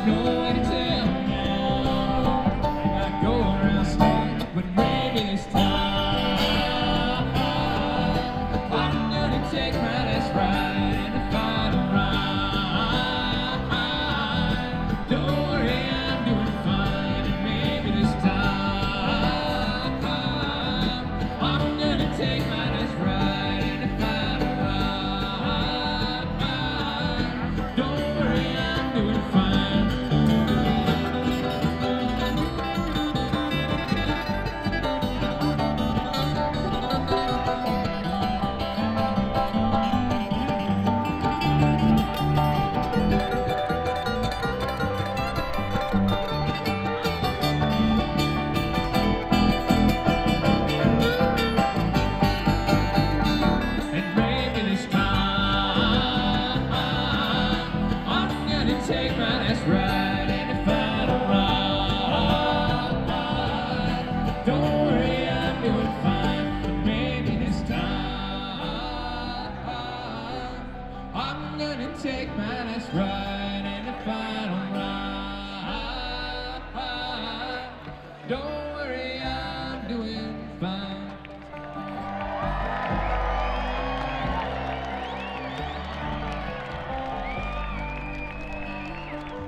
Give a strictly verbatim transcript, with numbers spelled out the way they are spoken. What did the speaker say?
no way to tell now. I go around scared, but maybe this time I'm gonna take my last ride and find a ride. Don't worry, I'm doing fine, and maybe this time I'm gonna take my last ride and find a ride. Don't worry, I'm doing fine. And maybe this time I'm gonna take my last ride and find a ride. Don't worry, I'm doing fine. But maybe this time I'm gonna take my last ride